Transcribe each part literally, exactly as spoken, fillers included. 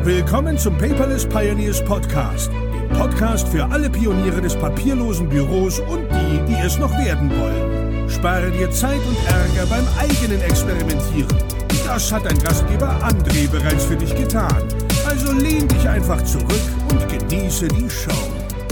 Willkommen zum Paperless Pioneers Podcast, dem Podcast für alle Pioniere des papierlosen Büros und die, die es noch werden wollen. Spare dir Zeit und Ärger beim eigenen Experimentieren. Das hat dein Gastgeber André bereits für dich getan. Also lehn dich einfach zurück und genieße die Show.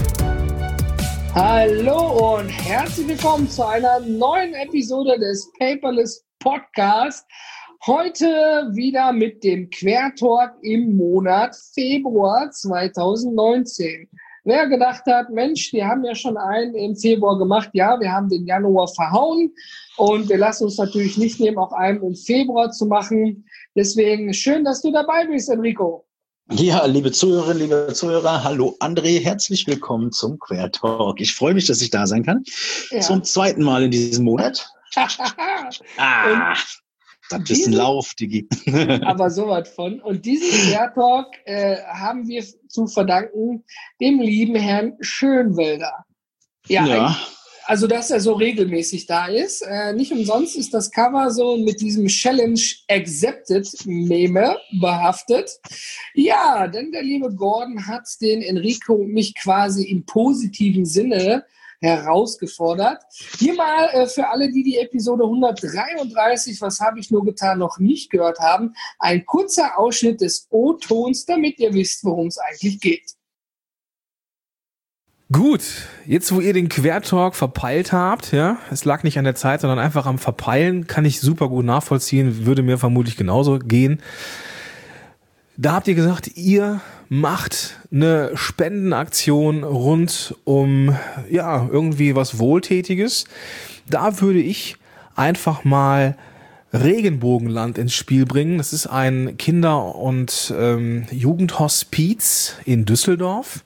Hallo und herzlich willkommen zu einer neuen Episode des Paperless Podcast. Heute wieder mit dem Quertalk im Monat Februar zweitausendneunzehn. Wer gedacht hat, Mensch, wir haben ja schon einen im Februar gemacht. Ja, wir haben den Januar verhauen und wir lassen uns natürlich nicht nehmen, auch einen im Februar zu machen. Deswegen schön, dass du dabei bist, Enrico. Ja, liebe Zuhörerinnen, liebe Zuhörer, hallo André, herzlich willkommen zum Quertalk. Ich freue mich, dass ich da sein kann. Ja. Zum zweiten Mal in diesem Monat. ah. Das ist ein Lauf, Digi. Aber sowas von. Und diesen Quertalk äh, haben wir zu verdanken dem lieben Herrn Schönwelder. Ja, ja. Also, dass er so regelmäßig da ist. Äh, nicht umsonst ist das Cover so mit diesem Challenge Accepted Meme behaftet. Ja, denn der liebe Gordon hat den Enrico und mich quasi im positiven Sinne herausgefordert. Hier mal äh, für alle, die die Episode hundertdreiunddreißig, was habe ich nur getan, noch nicht gehört haben, ein kurzer Ausschnitt des O-Tons, damit ihr wisst, worum es eigentlich geht. Gut, jetzt wo ihr den Quertalk verpeilt habt, ja, es lag nicht an der Zeit, sondern einfach am Verpeilen, kann ich super gut nachvollziehen, würde mir vermutlich genauso gehen. Da habt ihr gesagt, ihr macht eine Spendenaktion rund um, ja, irgendwie was Wohltätiges. Da würde ich einfach mal Regenbogenland ins Spiel bringen. Das ist ein Kinder- und ähm, Jugendhospiz in Düsseldorf.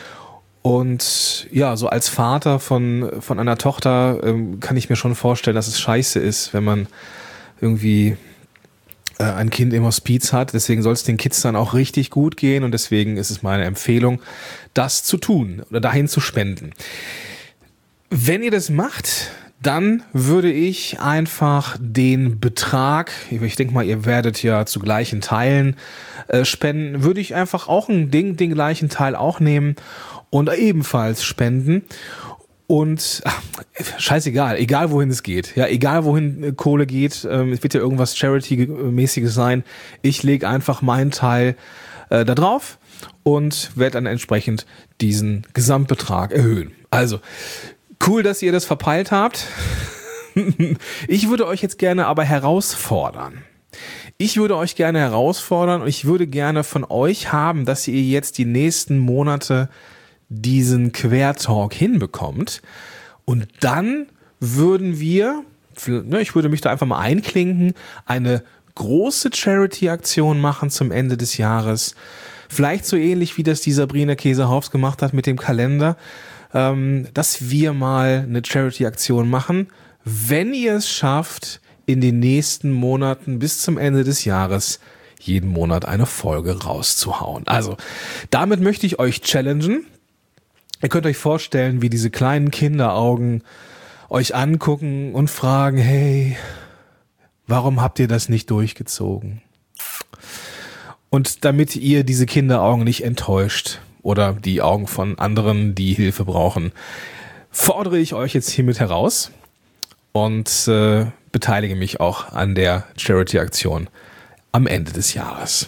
Und ja, so als Vater von, von einer Tochter ähm, kann ich mir schon vorstellen, dass es scheiße ist, wenn man irgendwie ein Kind im Hospiz hat, deswegen soll es den Kids dann auch richtig gut gehen und deswegen ist es meine Empfehlung, das zu tun oder dahin zu spenden. Wenn ihr das macht, dann würde ich einfach den Betrag, ich denke mal, ihr werdet ja zu gleichen Teilen äh, spenden, würde ich einfach auch ein Ding, den gleichen Teil auch nehmen und ebenfalls spenden. Und ach, scheißegal, egal wohin es geht, ja, egal wohin äh, Kohle geht, ähm, es wird ja irgendwas Charity-mäßiges sein. Ich lege einfach meinen Teil äh, da drauf und werde dann entsprechend diesen Gesamtbetrag erhöhen. Also, cool, dass ihr das verpeilt habt. Ich würde euch jetzt gerne aber herausfordern. Ich würde euch gerne herausfordern und ich würde gerne von euch haben, dass ihr jetzt die nächsten Monate diesen Quertalk hinbekommt und dann würden wir, ich würde mich da einfach mal einklinken, eine große Charity-Aktion machen zum Ende des Jahres, vielleicht so ähnlich wie das die Sabrina Käsehaufs gemacht hat mit dem Kalender, dass wir mal eine Charity-Aktion machen, wenn ihr es schafft, in den nächsten Monaten bis zum Ende des Jahres jeden Monat eine Folge rauszuhauen. Also, damit möchte ich euch challengen. Ihr könnt euch vorstellen, wie diese kleinen Kinderaugen euch angucken und fragen, hey, warum habt ihr das nicht durchgezogen? Und damit ihr diese Kinderaugen nicht enttäuscht oder die Augen von anderen, die Hilfe brauchen, fordere ich euch jetzt hiermit heraus und äh, beteilige mich auch an der Charity-Aktion am Ende des Jahres.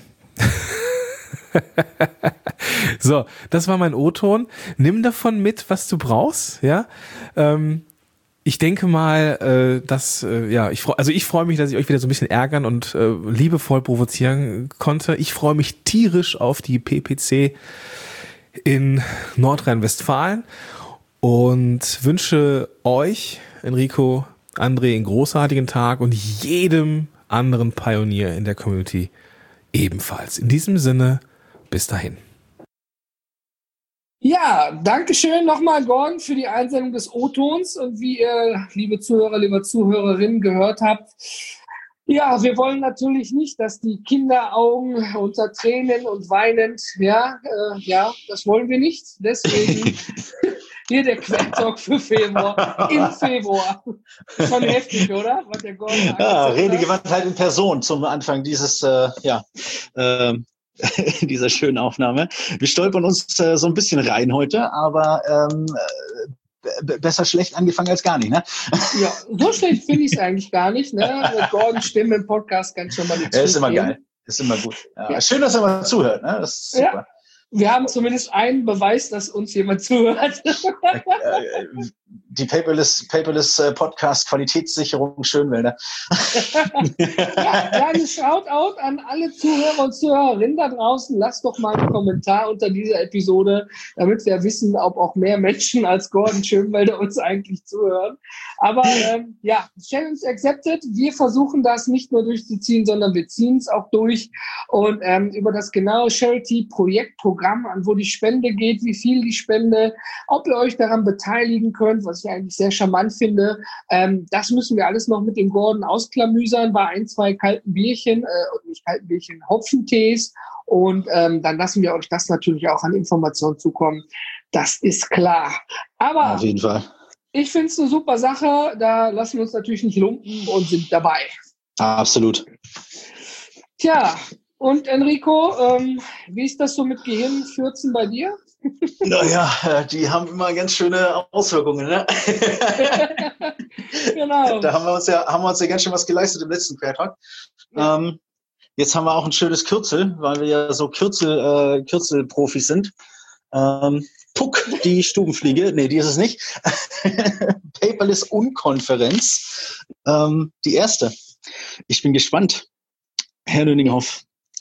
So, das war mein O-Ton. Nimm davon mit, was du brauchst, ja. Ähm, ich denke mal, äh, dass, äh, ja, ich freu, also ich freue mich, dass ich euch wieder so ein bisschen ärgern und äh, liebevoll provozieren konnte. Ich freue mich tierisch auf die P P C in Nordrhein-Westfalen und wünsche euch, Enrico, André, einen großartigen Tag und jedem anderen Pionier in der Community ebenfalls. In diesem Sinne, bis dahin. Ja, danke schön nochmal, Gordon, für die Einsendung des O-Tons. Und wie ihr, liebe Zuhörer, liebe Zuhörerinnen, gehört habt, ja, wir wollen natürlich nicht, dass die Kinderaugen unter Tränen und weinend, ja, äh, ja, das wollen wir nicht. Deswegen hier der Quertalk für Februar, im Februar. Schon heftig, oder? Was der Gordon ja, Redegewandtheit in Person zum Anfang dieses, äh, ja, äh, in dieser schönen Aufnahme. Wir stolpern uns äh, so ein bisschen rein heute, aber ähm, b- besser schlecht angefangen als gar nicht, ne? Ja, so schlecht finde ich es eigentlich gar nicht, ne? Mit Gordons Stimme im Podcast kann ich schon mal nicht. Ja, ist immer geil. Ist immer gut. Ja, ja. Schön, dass er mal zuhört, ne? Das ist super. Ja. Wir haben zumindest einen Beweis, dass uns jemand zuhört. Die Paperless, Paperless Podcast Qualitätssicherung Schönwälder. Ja, kleines Shoutout an alle Zuhörer und Zuhörerinnen da draußen. Lasst doch mal einen Kommentar unter dieser Episode, damit wir wissen, ob auch mehr Menschen als Gordon Schönwälder uns eigentlich zuhören. Aber ähm, ja, Challenge accepted. Wir versuchen das nicht nur durchzuziehen, sondern wir ziehen es auch durch. Und ähm, über das genaue Charity-Projektprogramm, an wo die Spende geht, wie viel die Spende, ob ihr euch daran beteiligen könnt, was ich eigentlich sehr charmant finde. Ähm, das müssen wir alles noch mit dem Gordon ausklamüsern bei ein, zwei kalten Bierchen, äh, nicht kalten Bierchen, Hopfentees. Und ähm, dann lassen wir euch das natürlich auch an Informationen zukommen. Das ist klar. Aber auf jeden Fall. Ich finde es eine super Sache. Da lassen wir uns natürlich nicht lumpen und sind dabei. Absolut. Tja, und Enrico, ähm, wie ist das so mit Gehirnfürzen bei dir? Naja, die haben immer ganz schöne Auswirkungen, ne? Genau. Da haben wir uns ja, haben wir uns ja ganz schön was geleistet im letzten Quertalk. Ja. Ähm, jetzt haben wir auch ein schönes Kürzel, weil wir ja so Kürzel, äh, Kürzelprofis sind. Ähm, Puck, die Stubenfliege, nee, die ist es nicht. Paperless Unkonferenz, ähm, die erste. Ich bin gespannt. Herr Nöninghoff.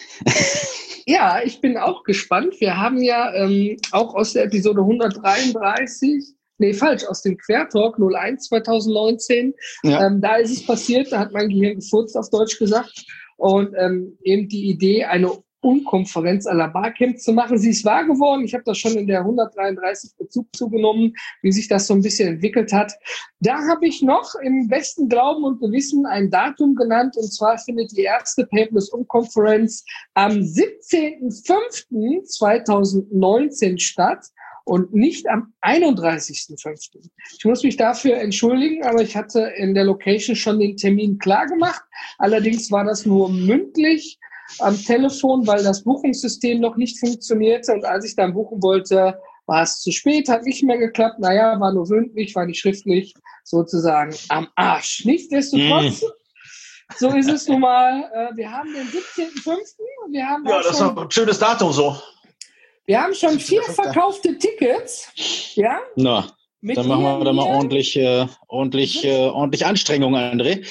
Ja, ich bin auch gespannt. Wir haben ja ähm, auch aus der Episode hundertdreiunddreißig, nee, falsch, aus dem Quertalk null eins zwanzig neunzehn, ja. ähm, da ist es passiert, da hat mein Gehirn gefurzt, auf Deutsch gesagt. Und ähm, eben die Idee, eine Unkonferenz à la Barcamp zu machen. Sie ist wahr geworden. Ich habe das schon in der hundertdreiunddreißig Bezug zugenommen, wie sich das so ein bisschen entwickelt hat. Da habe ich noch im besten Glauben und Gewissen ein Datum genannt, und zwar findet die erste Paperless Unkonferenz am siebzehnten fünften zweitausendneunzehn statt und nicht am einunddreißigsten fünften Ich muss mich dafür entschuldigen, aber ich hatte in der Location schon den Termin klar gemacht. Allerdings war das nur mündlich am Telefon, weil das Buchungssystem noch nicht funktionierte, und als ich dann buchen wollte, war es zu spät, hat nicht mehr geklappt. Naja, war nur mündlich, war nicht schriftlich, sozusagen am Arsch. Nichtsdestotrotz, mm. so ist es nun mal. Wir haben den siebzehnten fünften Wir haben ja, das ist ein schönes Datum so. Wir haben schon vier verkaufte Tickets. Ja? Na, Mit dann machen wir da mal ordentlich, äh, ordentlich, äh, ordentlich Anstrengungen, André.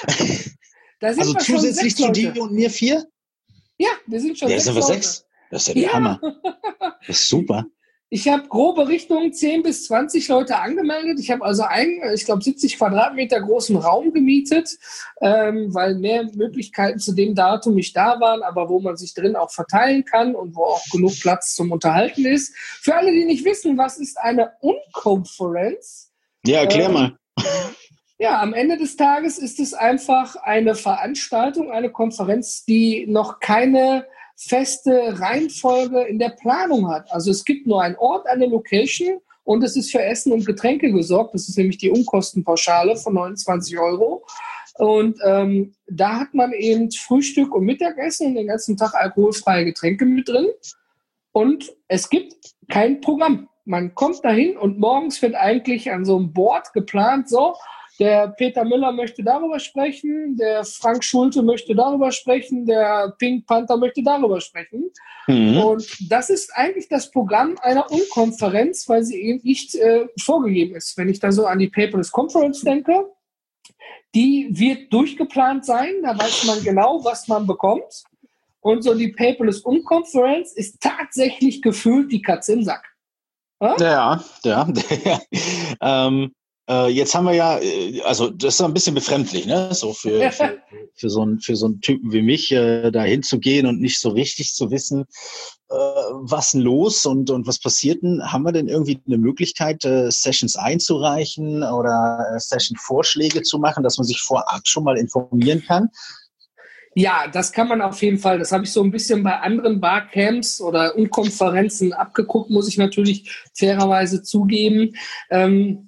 Da sind also wir zusätzlich schon zu dir und mir vier? Ja, wir sind schon ja, sechs. Sind wir sechs? Das ist ja der ja. Hammer. Das ist super. Ich habe grobe Richtung zehn bis zwanzig Leute angemeldet. Ich habe also einen, ich glaube, siebzig Quadratmeter großen Raum gemietet, ähm, weil mehr Möglichkeiten zu dem Datum nicht da waren, aber wo man sich drin auch verteilen kann und wo auch genug Platz zum Unterhalten ist. Für alle, die nicht wissen, was ist eine Unkonferenz? Ja, erklär ähm, mal. Ja, am Ende des Tages ist es einfach eine Veranstaltung, eine Konferenz, die noch keine feste Reihenfolge in der Planung hat. Also es gibt nur einen Ort, eine Location, und es ist für Essen und Getränke gesorgt. Das ist nämlich die Unkostenpauschale von neunundzwanzig Euro. Und ähm, da hat man eben Frühstück und Mittagessen und den ganzen Tag alkoholfreie Getränke mit drin. Und es gibt kein Programm. Man kommt dahin und morgens wird eigentlich an so einem Board geplant, so, der Peter Müller möchte darüber sprechen, der Frank Schulte möchte darüber sprechen, der Pink Panther möchte darüber sprechen. Mhm. Und das ist eigentlich das Programm einer Unkonferenz, weil sie eben nicht äh, vorgegeben ist. Wenn ich da so an die Paperless Conference denke, die wird durchgeplant sein, da weiß man genau, was man bekommt. Und so die Paperless Unkonferenz ist tatsächlich gefühlt die Katze im Sack. Ja, ja. ja. ähm. Äh, jetzt haben wir ja, also das ist ein bisschen befremdlich, ne? So für, für, für, so, einen, für so einen Typen wie mich, äh, da hinzugehen und nicht so richtig zu wissen, äh, was denn los und, und was passiert denn. Haben wir denn irgendwie eine Möglichkeit, äh, Sessions einzureichen oder äh, Session-Vorschläge zu machen, dass man sich vorab schon mal informieren kann? Ja, das kann man auf jeden Fall. Das habe ich so ein bisschen bei anderen Barcamps oder Unkonferenzen abgeguckt, muss ich natürlich fairerweise zugeben. Ähm,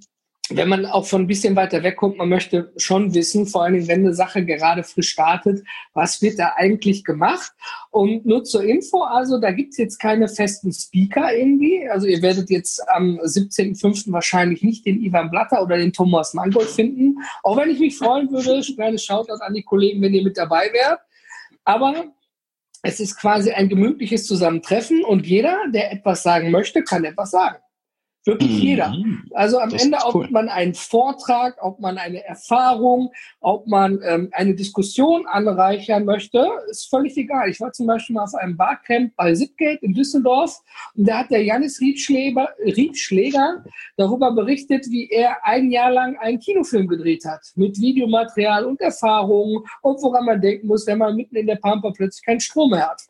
wenn man auch von ein bisschen weiter wegkommt, man möchte schon wissen, vor allem wenn eine Sache gerade frisch startet, was wird da eigentlich gemacht? Und nur zur Info, also da gibt's jetzt keine festen Speaker irgendwie. Also ihr werdet jetzt am siebzehnten fünften wahrscheinlich nicht den Ivan Blatter oder den Thomas Mangold finden. Auch wenn ich mich freuen würde, kleines Shoutout an die Kollegen, wenn ihr mit dabei wärt. Aber es ist quasi ein gemütliches Zusammentreffen und jeder, der etwas sagen möchte, kann etwas sagen. Wirklich mhm. jeder. Also am das Ende, ob cool. man einen Vortrag, ob man eine Erfahrung, ob man ähm, eine Diskussion anreichern möchte, ist völlig egal. Ich war zum Beispiel mal auf einem Barcamp bei Zipgate in Düsseldorf und da hat der Jannis Riedschläger, Riedschläger darüber berichtet, wie er ein Jahr lang einen Kinofilm gedreht hat mit Videomaterial und Erfahrungen und woran man denken muss, wenn man mitten in der Pampa plötzlich keinen Strom mehr hat.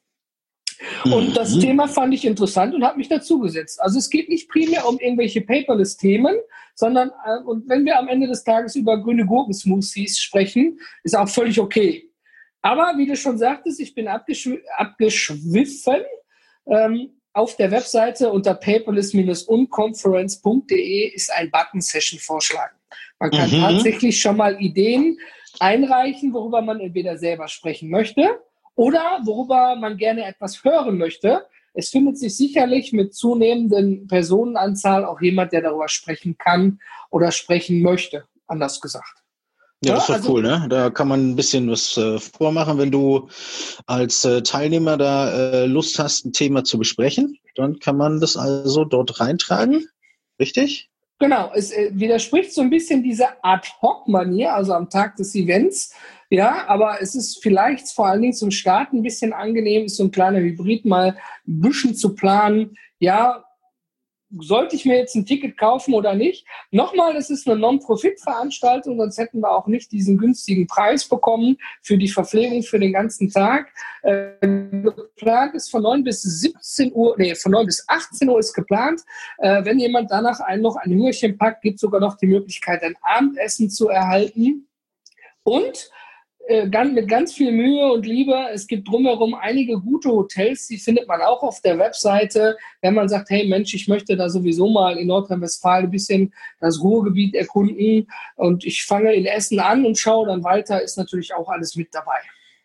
Und das mhm. Thema fand ich interessant und habe mich dazugesetzt. Also es geht nicht primär um irgendwelche Paperless-Themen, sondern äh, und wenn wir am Ende des Tages über grüne Gurken-Smoothies sprechen, ist auch völlig okay. Aber wie du schon sagtest, ich bin abgeschw- abgeschwiffen. Ähm, auf der Webseite unter paperless Bindestrich unconference Punkt de ist ein Button-Session-Vorschlag. Man kann mhm. tatsächlich schon mal Ideen einreichen, worüber man entweder selber sprechen möchte oder worüber man gerne etwas hören möchte. Es findet sich sicherlich mit zunehmenden Personenanzahl auch jemand, der darüber sprechen kann oder sprechen möchte, anders gesagt. Ja, das ist doch also, cool, ne? Da kann man ein bisschen was äh, vormachen. Wenn du als äh, Teilnehmer da äh, Lust hast, ein Thema zu besprechen, dann kann man das also dort reintragen, richtig? Genau, es äh, widerspricht so ein bisschen dieser Ad-Hoc-Manier, also am Tag des Events. Ja, aber es ist vielleicht vor allen Dingen zum Start ein bisschen angenehm, ist so ein kleiner Hybrid, mal ein bisschen zu planen. Ja, sollte ich mir jetzt ein Ticket kaufen oder nicht? Nochmal, das ist eine Non-Profit-Veranstaltung, sonst hätten wir auch nicht diesen günstigen Preis bekommen für die Verpflegung für den ganzen Tag. Äh, geplant ist von neun bis siebzehn Uhr, nee, von neun bis achtzehn Uhr ist geplant. Äh, wenn jemand danach einen noch ein Hüngerchen packt, gibt es sogar noch die Möglichkeit, ein Abendessen zu erhalten. Und mit ganz viel Mühe und Liebe. Es gibt drumherum einige gute Hotels, die findet man auch auf der Webseite. Wenn man sagt, hey Mensch, ich möchte da sowieso mal in Nordrhein-Westfalen ein bisschen das Ruhrgebiet erkunden und ich fange in Essen an und schaue dann weiter, ist natürlich auch alles mit dabei.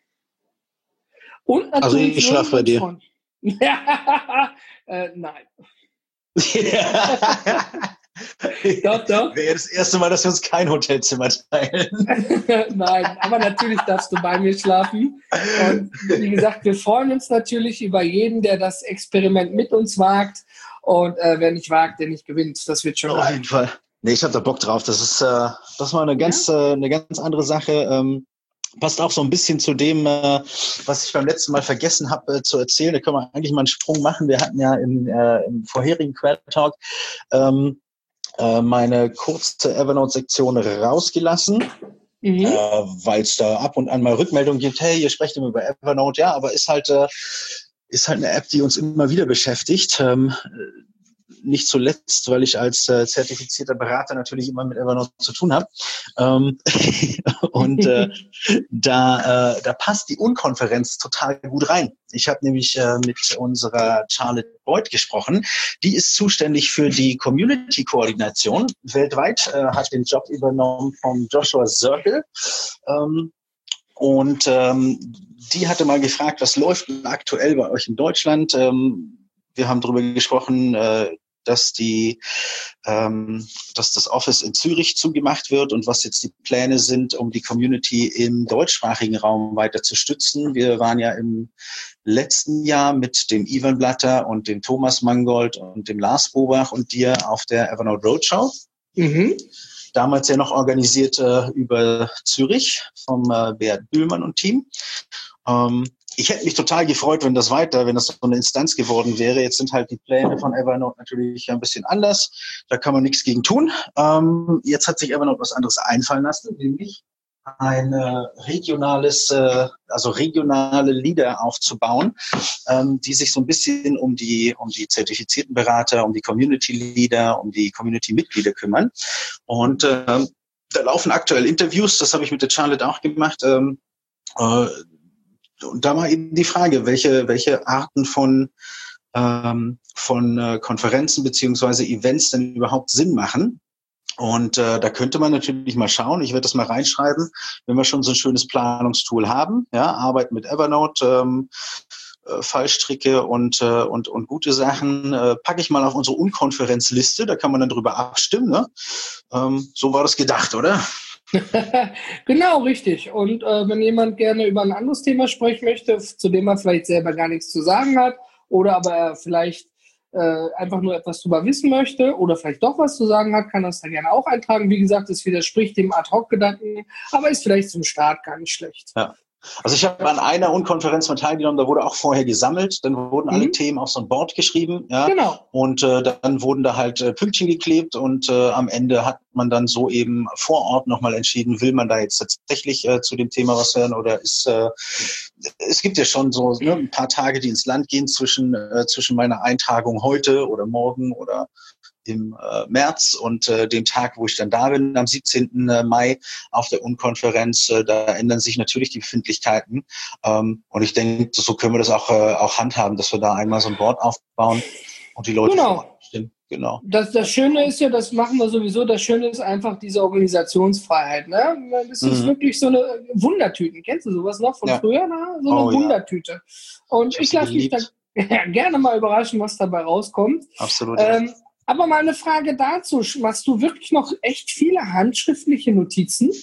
Und natürlich also ich schlafe bei dir. Von, äh, nein. Doch, doch. Wäre das erste Mal, dass wir uns kein Hotelzimmer teilen. Nein, aber natürlich darfst du bei mir schlafen. Und wie gesagt, wir freuen uns natürlich über jeden, der das Experiment mit uns wagt. Und äh, wer nicht wagt, der nicht gewinnt. Das wird schon. Auf jeden Fall. Nee, ich habe da Bock drauf. Das ist, äh, das war eine ganz, ja? äh, eine ganz andere Sache. Ähm, passt auch so ein bisschen zu dem, äh, was ich beim letzten Mal vergessen habe äh, zu erzählen. Da können wir eigentlich mal einen Sprung machen. Wir hatten ja im, äh, im vorherigen Quer-Talk ähm, meine kurze Evernote-Sektion rausgelassen, mhm. äh, weil es da ab und an mal Rückmeldungen gibt, hey, ihr sprecht immer über Evernote, ja, aber ist halt, äh, ist halt eine App, die uns immer wieder beschäftigt. Ähm, nicht zuletzt, weil ich als äh, zertifizierter Berater natürlich immer mit Evernote zu tun habe. Ähm, und äh, da, äh, da passt die Unkonferenz total gut rein. Ich habe nämlich äh, mit unserer Charlotte Boyd gesprochen. Die ist zuständig für die Community-Koordination weltweit, äh, hat den Job übernommen von Joshua Zirkel. Ähm, und ähm, die hatte mal gefragt, was läuft denn aktuell bei euch in Deutschland? Ähm, wir haben darüber gesprochen, äh, dass die, ähm, dass das Office in Zürich zugemacht wird und was jetzt die Pläne sind, um die Community im deutschsprachigen Raum weiter zu stützen. Wir waren ja im letzten Jahr mit dem Ivan Blatter und dem Thomas Mangold und dem Lars Bobach und dir auf der Evernote Roadshow. Mhm. Damals ja noch organisiert äh, über Zürich vom äh, Beat Bühlmann und Team. Ähm, Ich hätte mich total gefreut, wenn das weiter, wenn das so eine Instanz geworden wäre. Jetzt sind halt die Pläne von Evernote natürlich ein bisschen anders. Da kann man nichts gegen tun. Ähm, jetzt hat sich Evernote was anderes einfallen lassen, nämlich ein äh, regionales, äh, also regionale Leader aufzubauen, ähm, die sich so ein bisschen um die, um die zertifizierten Berater, um die Community Leader, um die Community-Mitglieder kümmern. Und äh, da laufen aktuell Interviews. Das habe ich mit der Charlotte auch gemacht. Ähm, äh, Und da war eben die Frage, welche, welche Arten von, ähm, von äh, Konferenzen beziehungsweise Events denn überhaupt Sinn machen. Und äh, da könnte man natürlich mal schauen, ich werde das mal reinschreiben, wenn wir schon so ein schönes Planungstool haben, ja, arbeiten mit Evernote, ähm, äh, Fallstricke und, äh, und, und gute Sachen, äh, packe ich mal auf unsere Unkonferenzliste, da kann man dann drüber abstimmen, ne? Ähm, so war das gedacht, oder? Genau, richtig. Und äh, wenn jemand gerne über ein anderes Thema sprechen möchte, zu dem er vielleicht selber gar nichts zu sagen hat oder aber er vielleicht äh, einfach nur etwas drüber wissen möchte oder vielleicht doch was zu sagen hat, kann das da gerne auch eintragen. Wie gesagt, es widerspricht dem Ad-Hoc-Gedanken, aber ist vielleicht zum Start gar nicht schlecht. Ja. Also ich habe an einer Unkonferenz mal teilgenommen, da wurde auch vorher gesammelt, dann wurden alle mhm. Themen auf so ein Board geschrieben, ja, genau. Und äh, dann wurden da halt äh, Pünktchen geklebt und äh, am Ende hat man dann so eben vor Ort nochmal entschieden, will man da jetzt tatsächlich äh, zu dem Thema was hören oder ist, äh, es gibt ja schon so ne, ein paar Tage, die ins Land gehen zwischen, äh, zwischen meiner Eintragung heute oder morgen oder im äh, März und äh, dem Tag, wo ich dann da bin, am siebzehnten Mai auf der Unkonferenz, äh, da ändern sich natürlich die Befindlichkeiten. Ähm, und ich denke, so können wir das auch, äh, auch handhaben, dass wir da einmal so ein Board aufbauen und die Leute genau. stimmen. Genau. Das, das Schöne ist ja, das machen wir sowieso, das Schöne ist einfach diese Organisationsfreiheit. Ne? Das ist mhm. wirklich so eine Wundertüten. Kennst du sowas noch von ja. früher? Ne? So eine oh, Wundertüte. Ja. Und ich, ich lasse mich da gerne mal überraschen, was dabei rauskommt. Absolut. Ähm, Aber mal eine Frage dazu. Machst du wirklich noch echt viele handschriftliche Notizen?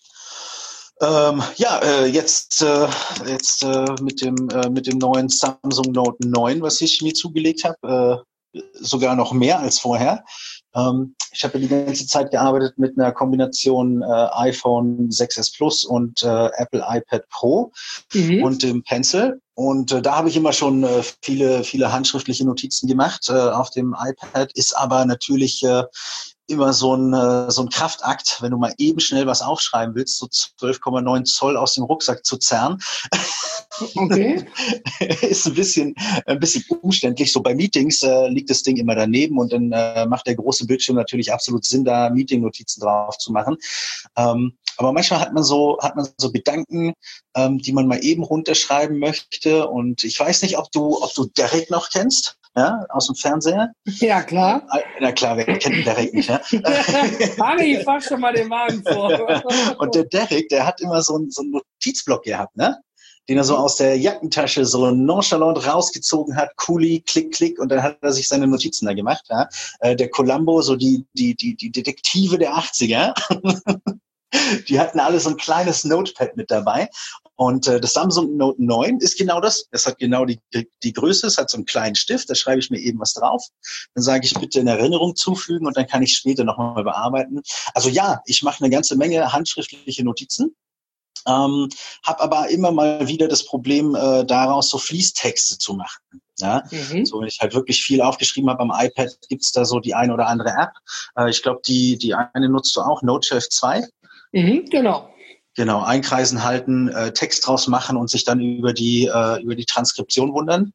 Ähm, ja, äh, jetzt, äh, jetzt äh, mit dem äh, mit dem neuen Samsung Note neun, was ich mir zugelegt habe, äh, sogar noch mehr als vorher. Ähm, ich habe ja die ganze Zeit gearbeitet mit einer Kombination äh, iPhone sechs S Plus und äh, Apple iPad Pro mhm. und dem Pencil. Und äh, da habe ich immer schon äh, viele, viele handschriftliche Notizen gemacht. Äh, auf dem iPad ist aber natürlich äh, immer so ein, äh, so ein Kraftakt, wenn du mal eben schnell was aufschreiben willst, so zwölf Komma neun Zoll aus dem Rucksack zu zerren. Okay. Ist ein bisschen, ein bisschen umständlich. So bei Meetings äh, liegt das Ding immer daneben und dann äh, macht der große Bildschirm natürlich absolut Sinn, da Meeting-Notizen drauf zu machen. Ähm, aber manchmal hat man so, hat man so Gedanken, ähm, die man mal eben runterschreiben möchte. Und ich weiß nicht, ob du, ob du Derek noch kennst, ja, aus dem Fernseher. Ja, klar. Na klar, wer kennt Derek nicht, ja? Harry, fahr schon mal den Wagen vor. Und der Derek, der hat immer so einen, so einen Notizblock gehabt, ne? Den er so aus der Jackentasche so nonchalant rausgezogen hat, Kuli, klick, klick, und dann hat er sich seine Notizen da gemacht, ja? Äh, der Columbo, so die, die, die, die Detektive der achtziger. Die hatten alle so ein kleines Notepad mit dabei. Und äh, das Samsung Note neun ist genau das. Es hat genau die, die Größe, es hat so einen kleinen Stift, da schreibe ich mir eben was drauf. Dann sage ich bitte in Erinnerung zufügen und dann kann ich später nochmal bearbeiten. Also ja, ich mache eine ganze Menge handschriftliche Notizen. Ähm, habe aber immer mal wieder das Problem, äh, daraus so Fließtexte zu machen. Ja, mhm. So wenn ich halt wirklich viel aufgeschrieben habe am iPad, gibt's da so die eine oder andere App. Äh, ich glaube, die die eine nutzt du auch, NoteChef zwei. Mhm, genau. Genau, einkreisen, halten, äh, Text draus machen und sich dann über die äh, über die Transkription wundern.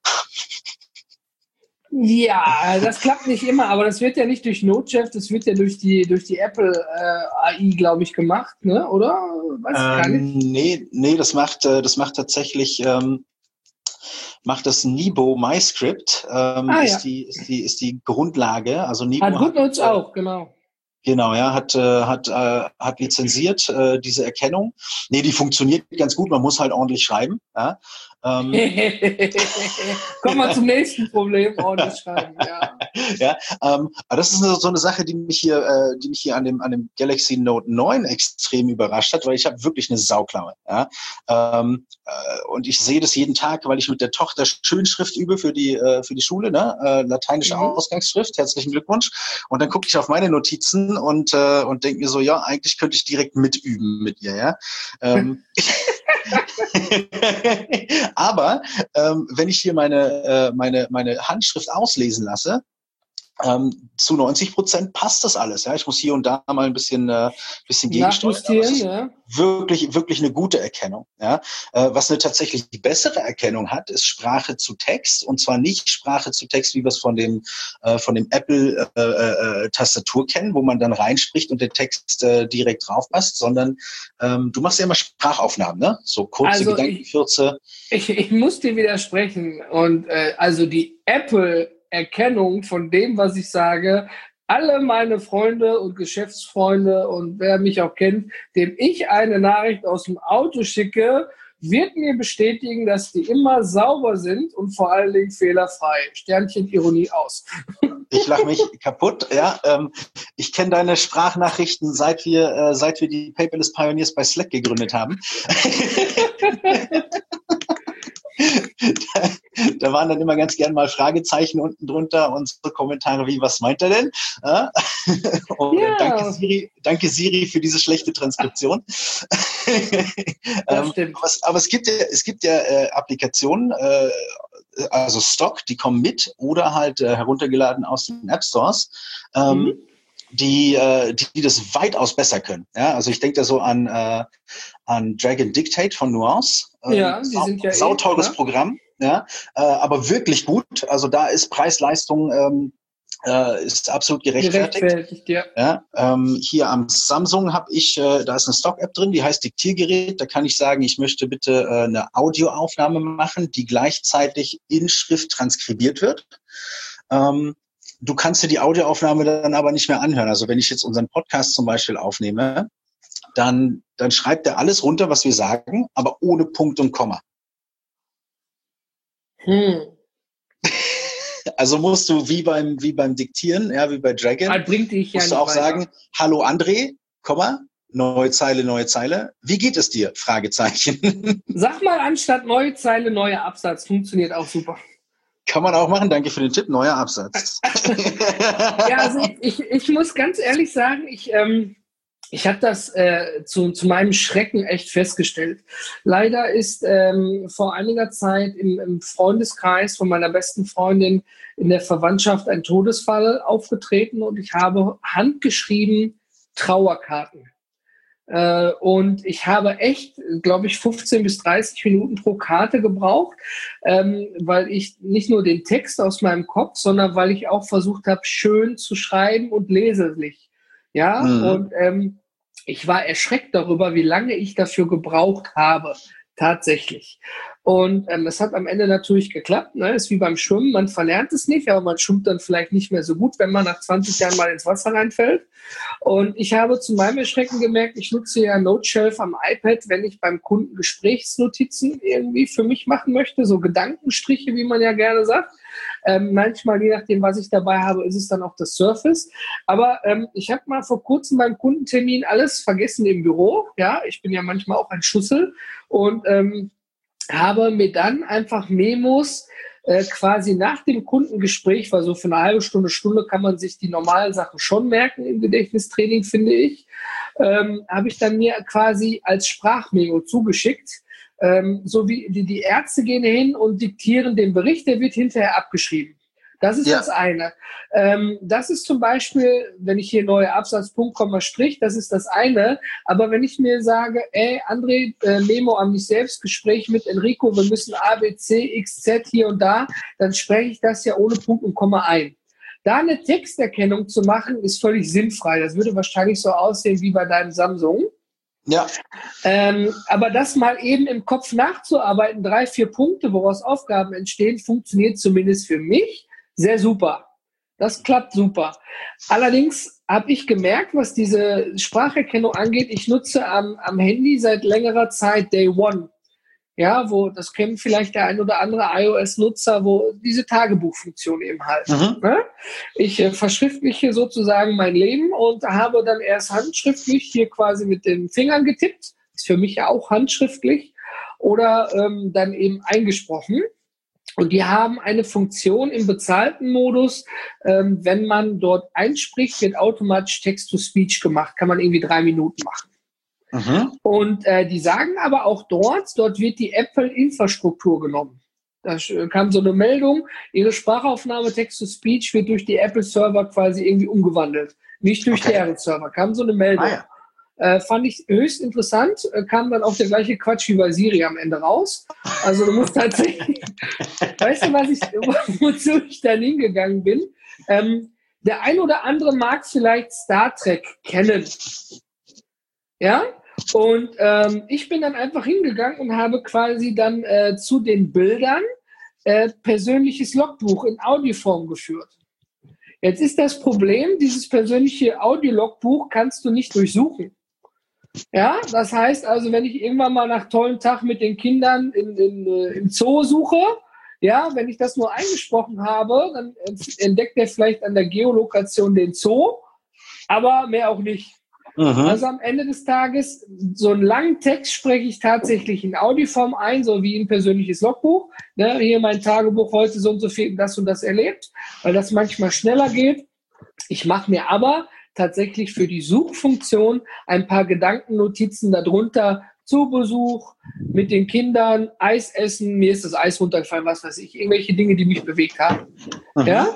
Ja, das klappt nicht immer, aber das wird ja nicht durch NoteChef, das wird ja durch die durch die Apple äh, A I, glaube ich, gemacht, ne? Oder? Weiß ich gar nicht. Nee, nee, das macht äh, das macht tatsächlich ähm, macht das Nibo MyScript. Ähm, ah, ist ja. die ist die ist die Grundlage. Also Nibo hat GoodNotes äh, auch, genau. Genau, ja, hat äh, hat äh, hat lizenziert äh, diese Erkennung. Nee, die funktioniert ganz gut. Man muss halt ordentlich schreiben. Ja. Ähm, Kommen wir zum nächsten Problem, ordentlich schreiben. Ja, ja ähm, aber das ist eine, so eine Sache, die mich hier, äh, die mich hier an dem an dem Galaxy Note neun extrem überrascht hat, weil ich habe wirklich eine Sauklaue. Ja, ähm, äh, und ich sehe das jeden Tag, weil ich mit der Tochter Schönschrift übe für die äh, für die Schule, ne, äh, lateinische mhm. Ausgangsschrift. Herzlichen Glückwunsch. Und dann gucke ich auf meine Notizen und äh, und denke mir so, ja, eigentlich könnte ich direkt mitüben mit ihr, ja. Ähm, Aber ähm, wenn ich hier meine äh, meine meine Handschrift auslesen lasse, ähm, zu neunzig Prozent passt das alles. Ja, ich muss hier und da mal ein bisschen äh, bisschen gegensteuern. Ja. Wirklich wirklich eine gute Erkennung. Ja, äh, was eine tatsächlich bessere Erkennung hat, ist Sprache zu Text, und zwar nicht Sprache zu Text, wie wir es von dem äh, von dem Apple äh, äh, Tastatur kennen, wo man dann reinspricht und der Text äh, direkt drauf passt, sondern ähm, du machst ja immer Sprachaufnahmen, ne? So kurze also Gedankenkürze. Ich, ich, ich muss dir widersprechen und äh, also die Apple Erkennung von dem, was ich sage, alle meine Freunde und Geschäftsfreunde und wer mich auch kennt, dem ich eine Nachricht aus dem Auto schicke, wird mir bestätigen, dass die immer sauber sind und vor allen Dingen fehlerfrei. Sternchen Ironie aus. Ich lache mich kaputt. Ja, ähm, ich kenne deine Sprachnachrichten, seit wir, äh, seit wir die Paperless Pioneers bei Slack gegründet haben. da, da waren dann immer ganz gern mal Fragezeichen unten drunter und so Kommentare wie, was meint er denn? Ja? Und ja. danke, Siri, danke Siri für diese schlechte Transkription. ähm, aber, es, aber es gibt ja, es gibt ja äh, Applikationen, äh, also Stock, die kommen mit oder halt äh, heruntergeladen aus den App Stores, ähm, mhm. die, äh, die, die das weitaus besser können. Ja, also ich denke da so an, äh, an Dragon Dictate von Nuance. Ähm, ja, die sau, sind ja sauteures eh, Programm, ja, äh, aber wirklich gut. Also da ist Preis-Leistung ähm, äh, ist absolut gerechtfertigt. gerechtfertigt ja. Ja, ähm, hier am Samsung habe ich, äh, da ist eine Stock-App drin, die heißt Diktiergerät. Da kann ich sagen, ich möchte bitte äh, eine Audioaufnahme machen, die gleichzeitig in Schrift transkribiert wird. Ähm, du kannst dir die Audioaufnahme dann aber nicht mehr anhören. Also wenn ich jetzt unseren Podcast zum Beispiel aufnehme, dann, dann schreibt er alles runter, was wir sagen, aber ohne Punkt und Komma. Hm. Also musst du wie beim, wie beim Diktieren, ja, wie bei Dragon, das bringt dich musst ja du auch weiter. sagen, hallo André, Komma, neue Zeile, neue Zeile. Wie geht es dir? Fragezeichen. Sag mal anstatt neue Zeile, neuer Absatz. Funktioniert auch super. Kann man auch machen. Danke für den Tipp. Neuer Absatz. Ja, also ich, ich muss ganz ehrlich sagen, ich, ähm, ich habe das äh, zu, zu meinem Schrecken echt festgestellt. Leider ist ähm, vor einiger Zeit im, im Freundeskreis von meiner besten Freundin in der Verwandtschaft ein Todesfall aufgetreten und ich habe handgeschrieben Trauerkarten. Äh, und ich habe echt, glaube ich, fünfzehn bis dreißig Minuten pro Karte gebraucht, ähm, weil ich nicht nur den Text aus meinem Kopf, sondern weil ich auch versucht habe, schön zu schreiben und leserlich. Ja, mhm. und ähm, ich war erschreckt darüber, wie lange ich dafür gebraucht habe, tatsächlich. Und ähm, es hat am Ende natürlich geklappt, ne? Ist wie beim Schwimmen, man verlernt es nicht, aber man schwimmt dann vielleicht nicht mehr so gut, wenn man nach zwanzig Jahren mal ins Wasser reinfällt. Und ich habe zu meinem Erschrecken gemerkt, ich nutze ja Noteshelf am iPad, wenn ich beim Kunden Gesprächsnotizen irgendwie für mich machen möchte, so Gedankenstriche, wie man ja gerne sagt. Ähm, manchmal, je nachdem, was ich dabei habe, ist es dann auch das Surface. Aber ähm, ich habe mal vor kurzem beim Kundentermin alles vergessen im Büro. Ja, ich bin ja manchmal auch ein Schussel und ähm, habe mir dann einfach Memos äh, quasi nach dem Kundengespräch, weil so für eine halbe Stunde, Stunde kann man sich die normalen Sachen schon merken im Gedächtnistraining, finde ich, ähm, habe ich dann mir quasi als Sprachmemo zugeschickt. Ähm, so wie die, die Ärzte gehen hin und diktieren den Bericht, der wird hinterher abgeschrieben. Das ist ja das eine. Ähm, das ist zum Beispiel, wenn ich hier neue Absatz, Punkt, Komma, Strich, das ist das eine. Aber wenn ich mir sage, ey, André, äh, Memo an mich selbst, Gespräch mit Enrico, wir müssen A, B, C, X, Z hier und da, dann spreche ich das ja ohne Punkt und Komma ein. Da eine Texterkennung zu machen, ist völlig sinnfrei. Das würde wahrscheinlich so aussehen wie bei deinem Samsung. Ja. Ähm, aber das mal eben im Kopf nachzuarbeiten, drei, vier Punkte, woraus Aufgaben entstehen, funktioniert zumindest für mich sehr super. Das klappt super. Allerdings habe ich gemerkt, was diese Spracherkennung angeht, ich nutze am, am Handy seit längerer Zeit Day One. Ja, wo, das kennt vielleicht der ein oder andere iOS-Nutzer, wo diese Tagebuchfunktion eben halt. Mhm. Ne? Ich äh, verschriftliche sozusagen mein Leben und habe dann erst handschriftlich hier quasi mit den Fingern getippt. Ist für mich ja auch handschriftlich. Oder ähm, dann eben eingesprochen. Und die haben eine Funktion im bezahlten Modus, ähm, wenn man dort einspricht, wird automatisch Text-to-Speech gemacht. Kann man irgendwie drei Minuten machen. Mhm. Und äh, die sagen aber auch dort, dort wird die Apple-Infrastruktur genommen. Da kam so eine Meldung, ihre Sprachaufnahme Text-to-Speech wird durch die Apple-Server quasi irgendwie umgewandelt. Nicht durch okay. deren Server. Kam so eine Meldung. Ah, ja. äh, fand ich höchst interessant. Äh, kam dann auch der gleiche Quatsch wie bei Siri am Ende raus. Also du musst tatsächlich... Weißt du, was ich, wozu ich dann hingegangen bin? Ähm, der ein oder andere mag vielleicht Star Trek kennen. Ja? Und ähm, ich bin dann einfach hingegangen und habe quasi dann äh, zu den Bildern äh, persönliches Logbuch in Audioform geführt. Jetzt ist das Problem, dieses persönliche Audiologbuch kannst du nicht durchsuchen. Ja, das heißt also, wenn ich irgendwann mal nach tollen Tag mit den Kindern in, in, äh, im Zoo suche, ja, wenn ich das nur eingesprochen habe, dann entdeckt er vielleicht an der Geolokation den Zoo, aber mehr auch nicht. Mhm. Also am Ende des Tages, so einen langen Text spreche ich tatsächlich in Audioform ein, so wie ein persönliches Logbuch. Ne, hier mein Tagebuch, heute so und so viel das und das erlebt, weil das manchmal schneller geht. Ich mache mir aber tatsächlich für die Suchfunktion ein paar Gedankennotizen darunter zu Besuch, mit den Kindern, Eis essen, mir ist das Eis runtergefallen, was weiß ich, irgendwelche Dinge, die mich bewegt haben. Mhm. Ja?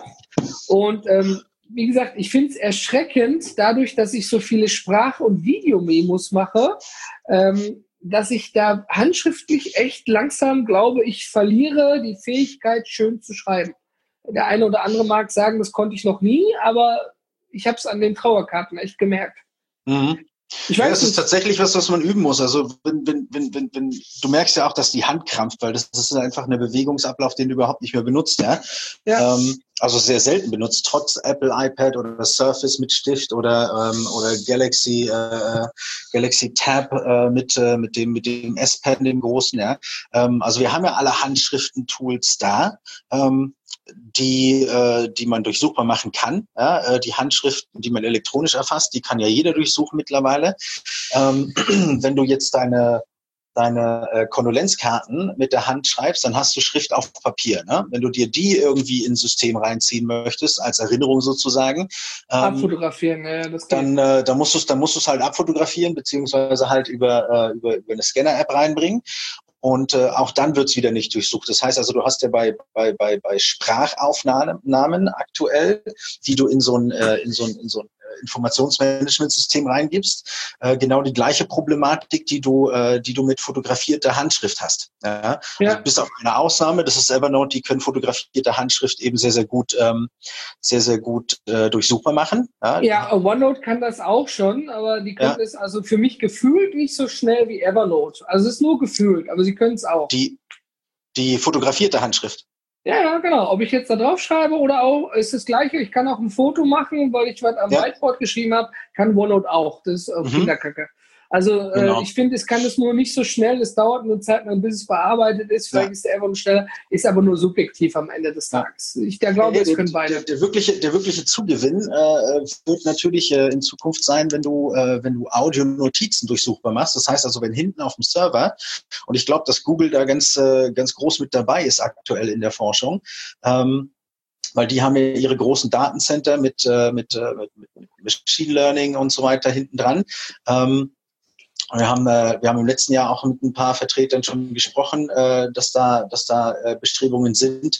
Und ähm, wie gesagt, ich finde es erschreckend, dadurch, dass ich so viele Sprach- und Videomemos mache, ähm, dass ich da handschriftlich echt langsam glaube, ich verliere die Fähigkeit, schön zu schreiben. Der eine oder andere mag sagen, das konnte ich noch nie, aber ich habe es an den Trauerkarten echt gemerkt. Mhm. Ich weiß, ja, das ist tatsächlich was, was man üben muss. Also wenn, wenn, wenn, wenn, wenn, du merkst ja auch, dass die Hand krampft, weil das, das ist einfach ein Bewegungsablauf, den du überhaupt nicht mehr benutzt. Ja? Ja. Ähm, also sehr selten benutzt, trotz Apple iPad oder Surface mit Stift oder ähm, oder Galaxy äh, Galaxy Tab äh, mit äh, mit dem mit dem S-Pen, dem großen. Ja. Ähm, also wir haben ja alle Handschriften-Tools da. Ähm, die äh, die man durchsuchbar machen kann. Ja, äh, die Handschriften, die man elektronisch erfasst, die kann ja jeder durchsuchen mittlerweile. Ähm, wenn du jetzt deine deine äh, Kondolenzkarten mit der Hand schreibst, dann hast du Schrift auf Papier. Ne? Wenn du dir die irgendwie ins System reinziehen möchtest, als Erinnerung sozusagen, ähm, abfotografieren, ja, das dann äh, dann musst du es dann musst du es halt abfotografieren beziehungsweise halt über äh, über über eine Scanner-App reinbringen. Und äh, auch dann wird's wieder nicht durchsucht. Das heißt also, du hast ja bei bei bei bei Sprachaufnahmen aktuell, die du in so ein äh, in so ein in so ein Informationsmanagementsystem reingibst, äh, genau die gleiche Problematik, die du äh, die du mit fotografierter Handschrift hast. Ja? Ja. Also bis auf eine Ausnahme, das ist Evernote, die können fotografierte Handschrift eben sehr sehr gut ähm, sehr sehr gut äh, durchsuchbar machen. Ja? Ja, OneNote kann das auch schon, aber die können es ja. also für mich gefühlt nicht so schnell wie Evernote. Also es ist nur gefühlt, aber sie können es auch. Die die fotografierte Handschrift. Ja, ja, genau. Ob ich jetzt da drauf schreibe oder auch, ist das Gleiche. Ich kann auch ein Foto machen, weil ich was am ja. Whiteboard geschrieben habe, kann OneNote auch. Das ist auch mhm. Kinderkacke. Also genau. äh, ich finde, es kann es nur nicht so schnell. Es dauert eine Zeit lang, bis es bearbeitet ist. Vielleicht ja. ist der Evernote schneller, ist aber nur subjektiv am Ende des Tages. Ich da glaube, es können beide. Der, der, wirkliche, der wirkliche Zugewinn äh, wird natürlich äh, in Zukunft sein, wenn du, äh, wenn du Audionotizen durchsuchbar machst. Das heißt also, wenn hinten auf dem Server, und ich glaube, dass Google da ganz, äh, ganz groß mit dabei ist aktuell in der Forschung, ähm, weil die haben ja ihre großen Datencenter mit, äh, mit, äh, mit, mit Machine Learning und so weiter hinten dran. Ähm, Wir haben, äh, wir haben im letzten Jahr auch mit ein paar Vertretern schon gesprochen, äh, dass da, dass da äh, Bestrebungen sind,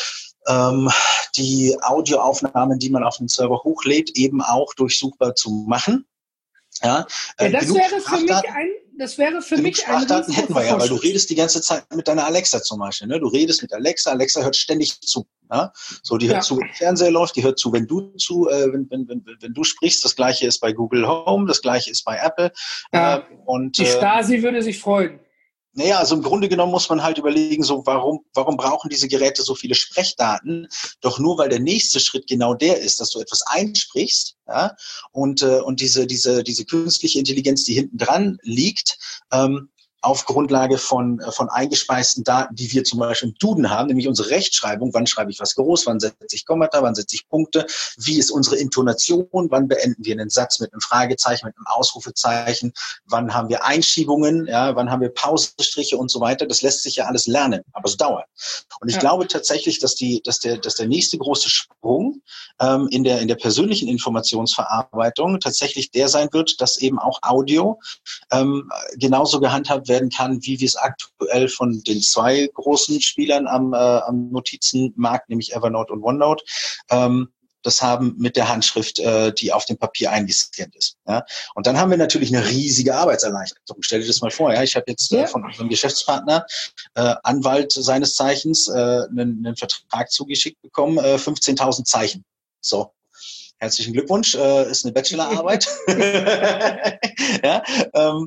ähm, die Audioaufnahmen, die man auf den Server hochlädt, eben auch durchsuchbar zu machen. Ja, äh, ja das wäre für mich ein, das wäre für mich Sprachdaten ein hätten wir ja, weil du redest die ganze Zeit mit deiner Alexa zum Beispiel. Ne? Du redest mit Alexa, Alexa hört ständig zu. Ja? So, die hört ja. zu, wenn der Fernseher läuft, die hört zu, wenn du zu, äh, wenn, wenn, wenn, wenn du sprichst. Das Gleiche ist bei Google Home, das Gleiche ist bei Apple. Ja. Äh, und die Stasi äh, würde sich freuen. Naja, also im Grunde genommen muss man halt überlegen, so warum, warum brauchen diese Geräte so viele Sprechdaten? Doch nur, weil der nächste Schritt genau der ist, dass du etwas einsprichst, ja, und äh, und diese diese diese künstliche Intelligenz, die hinten dran liegt, ähm, auf Grundlage von von eingespeisten Daten, die wir zum Beispiel im Duden haben, nämlich unsere Rechtschreibung, wann schreibe ich was groß, wann setze ich Kommata, wann setze ich Punkte, wie ist unsere Intonation, wann beenden wir einen Satz mit einem Fragezeichen, mit einem Ausrufezeichen, wann haben wir Einschiebungen, ja, wann haben wir Pausenstriche und so weiter. Das lässt sich ja alles lernen, aber es dauert. Und ich ja. glaube tatsächlich, dass die, dass der, dass der nächste große Sprung ähm, in der in der persönlichen Informationsverarbeitung tatsächlich der sein wird, dass eben auch Audio ähm, genauso gehandhabt werden kann, wie wir es aktuell von den zwei großen Spielern am, äh, am Notizenmarkt, nämlich Evernote und OneNote, ähm, das haben mit der Handschrift, äh, die auf dem Papier eingescannt ist. Ja? Und dann haben wir natürlich eine riesige Arbeitserleichterung. Stell dir das mal vor, ja, ich habe jetzt äh, ja. von unserem Geschäftspartner, äh, Anwalt seines Zeichens, äh, einen, einen Vertrag zugeschickt bekommen, äh, fünfzehntausend Zeichen. So. Herzlichen Glückwunsch, äh, ist eine Bachelorarbeit. ja, ähm,